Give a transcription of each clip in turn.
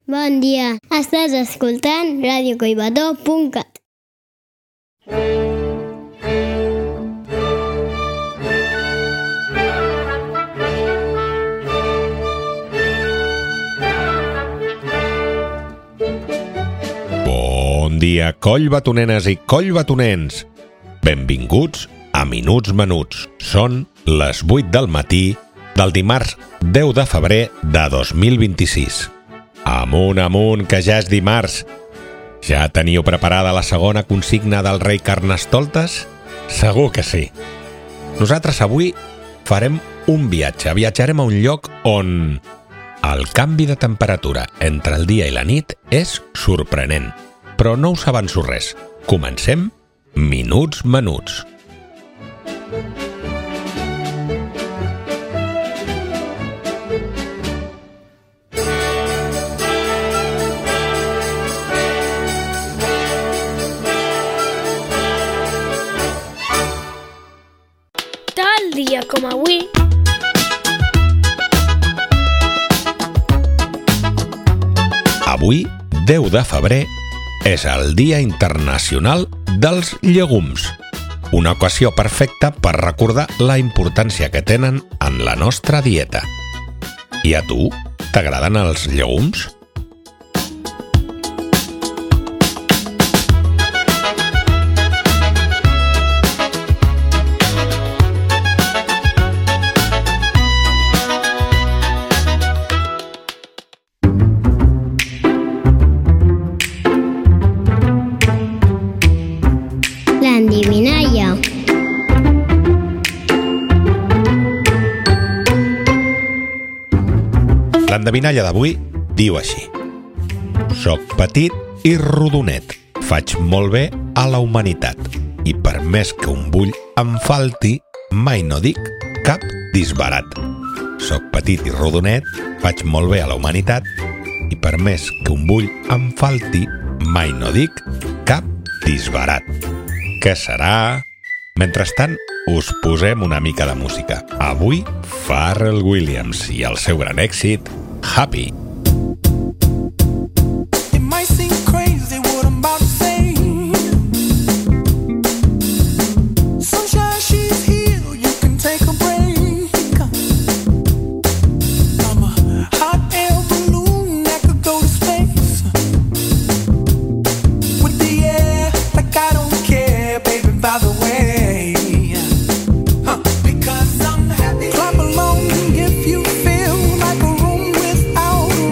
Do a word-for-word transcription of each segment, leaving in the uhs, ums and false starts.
Bon dia, estàs escoltant ràdio collbató punt cat. Bon dia, collbatonenes i collbatonens. Benvinguts a Minuts Menuts. Són les vuit del matí del dimarts deu de febrer de dos mil vint-i-sis. Amunt, amunt, que ja és dimarts. Ja teniu preparada la segona consigna del rei Carnestoltes? Segur que sí. Nosaltres avui farem un viatge. Viatjarem a un lloc on el canvi de temperatura entre el dia i la nit és sorprenent. Però no us avanço res. Comencem Minuts Menuts. Tal dia com avui, Avui, deu de febrer, és el Dia Internacional dels Llegums. Una ocasió perfecta per recordar la importància que tenen en la nostra dieta. I a tu, t'agraden els llegums? L'endevinalla. L'endevinalla d'avui diu així: soc petit i rodonet, faig molt bé a la humanitat, i per més que un bull em falti, mai no dic cap disbarat. Soc petit i rodonet, faig molt bé a la humanitat, i per més que un bull em falti, mai no dic cap disbarat. Què serà? Mentrestant, us posem una mica de música. Avui, Pharrell Williams i el seu gran èxit, Happy. It might seem crazy what I'm about to say. Sunshine, she's here, you can take a break. I'm a hot air balloon that could go to space. With the air, like I don't care, baby, by the way. Huh. Because I'm happy. Clap along if you feel like a room without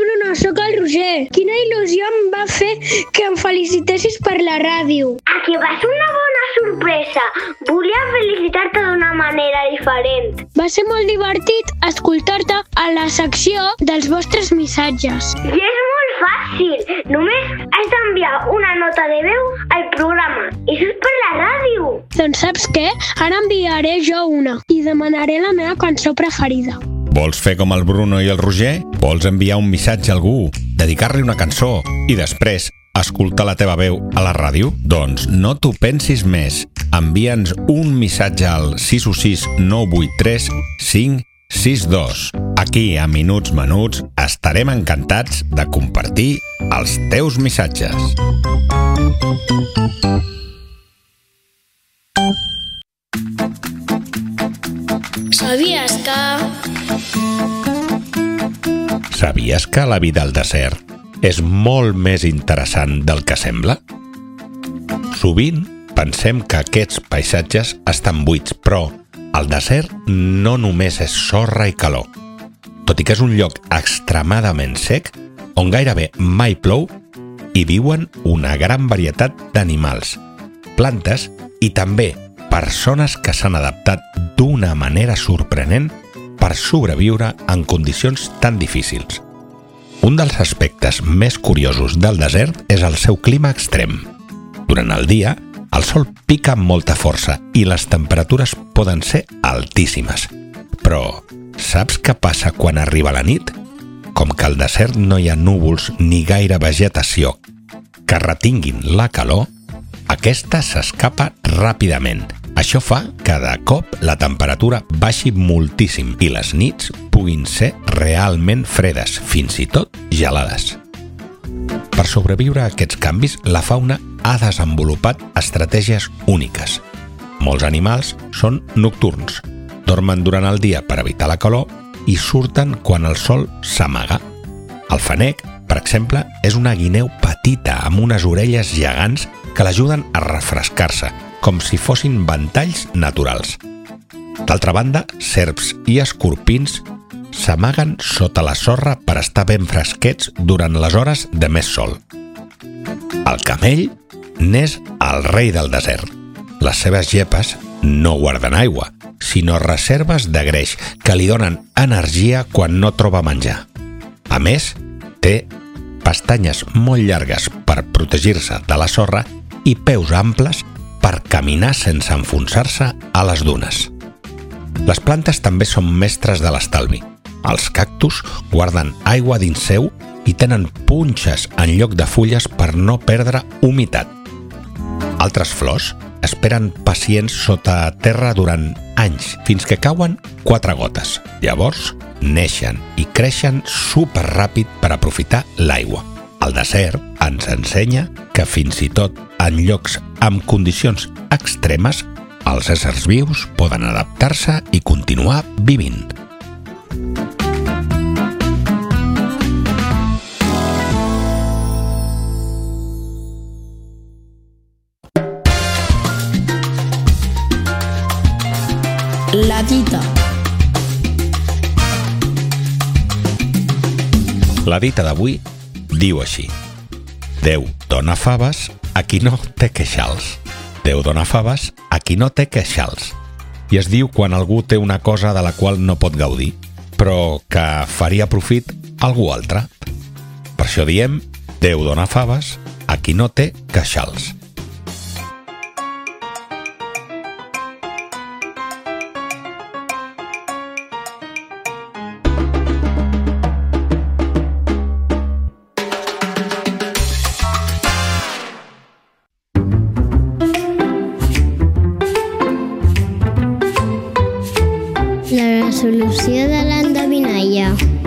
Bruno, sóc el Roger. Quina il·lusió em va fer que em felicitessis per la ràdio. A que va ser una bona sorpresa. Volia felicitar-te d'una manera diferent. Va ser molt divertit escoltar-te a la secció dels vostres missatges. I és molt fàcil. Només has d'enviar una nota de veu al programa. I això és per la ràdio. Doncs saps què? Ara enviaré jo una i demanaré la meva cançó preferida. Vols fer com el Bruno i el Roger? Vols enviar un missatge a algú, dedicar-li una cançó i després escoltar la teva veu a la ràdio? Doncs no t'ho pensis més. Envia'ns un missatge al sis u sis nou vuit tres cinc sis dos. Aquí, a Minuts Menuts, estarem encantats de compartir els teus missatges. Sabies que... Sabies que la vida al desert és molt més interessant del que sembla? Sovint pensem que aquests paisatges estan buits, però el desert no només és sorra i calor. Tot i que és un lloc extremadament sec, on gairebé mai plou, hi viuen una gran varietat d'animals, plantes i també persones que s'han adaptat d'una manera sorprenent per sobreviure en condicions tan difícils. Un dels aspectes més curiosos del desert és el seu clima extrem. Durant el dia, el sol pica amb molta força i les temperatures poden ser altíssimes. Però saps què passa quan arriba la nit? Com que al desert no hi ha núvols ni gaire vegetació que retinguin la calor, aquesta s'escapa ràpidament. Això fa que de cop la temperatura baixi moltíssim i les nits puguin ser realment fredes, fins i tot gelades. Per sobreviure a aquests canvis, la fauna ha desenvolupat estratègies úniques. Molts animals són nocturns, dormen durant el dia per evitar la calor i surten quan el sol s'amaga. El fenec, per exemple, és una guineu petita amb unes orelles gegants que l'ajuden a refrescar-se, com si fossin ventalls naturals. D'altra banda, serps i escorpins s'amaguen sota la sorra per estar ben fresquets durant les hores de més sol. El camell n'és el rei del desert. Les seves llepes no guarden aigua, sinó reserves de greix que li donen energia quan no troba menjar. A més, té pestanyes molt llargues per protegir-se de la sorra i peus amples per caminar sense enfonsar-se a les dunes. Les plantes també són mestres de l'estalvi. Els cactus guarden aigua dins seu i tenen punxes en lloc de fulles per no perdre humitat. Altres flors esperen pacients sota terra durant anys, fins que cauen quatre gotes. Llavors, neixen i creixen superràpid per aprofitar l'aigua. El desert ens ensenya que fins i tot en llocs amb condicions extremes, els éssers vius poden adaptar-se i continuar vivint. La dita. La dita d'avui diu així: Déu dona faves a qui no té queixals. Déu dona faves a qui no té queixals. I es diu quan algú té una cosa de la qual no pot gaudir, però que faria profit a algú altre. Per això diem Déu dona faves a qui no té queixals. La resolució de l'endevinalla.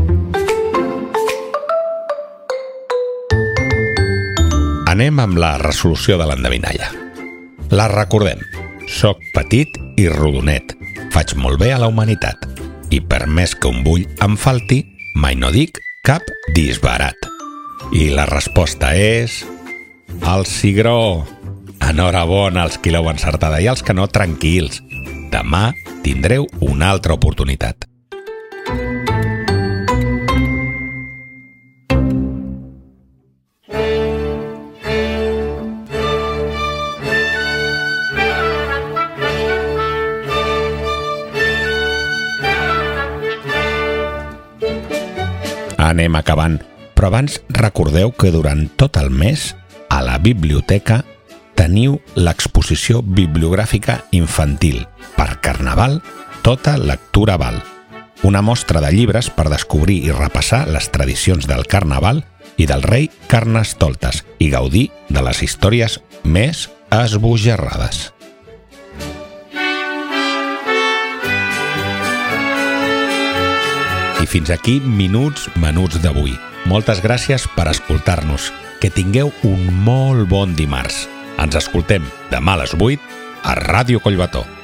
Anem amb la resolució de l'endevinalla. La recordem. Soc petit i rodonet. Faig molt bé a la humanitat. I per més que un bull em falti, mai no dic cap disbarat. I la resposta és... el cigró. Enhorabona als qui l'heu encertada i als que no, tranquils. Demà tindreu una altra oportunitat. anem acabant, però abans recordeu que durant tot el mes a la biblioteca teniu l'exposició bibliogràfica infantil per Carnaval, tota lectura val. Una mostra de llibres per descobrir i repassar les tradicions del Carnaval i del rei Carnestoltes i gaudir de les històries més esbojarrades. I fins aquí Minuts Menuts d'avui. Moltes gràcies per escoltar-nos. Que tingueu un molt bon dimarts. Ens escoltem demà a les vuit a Ràdio Collbató.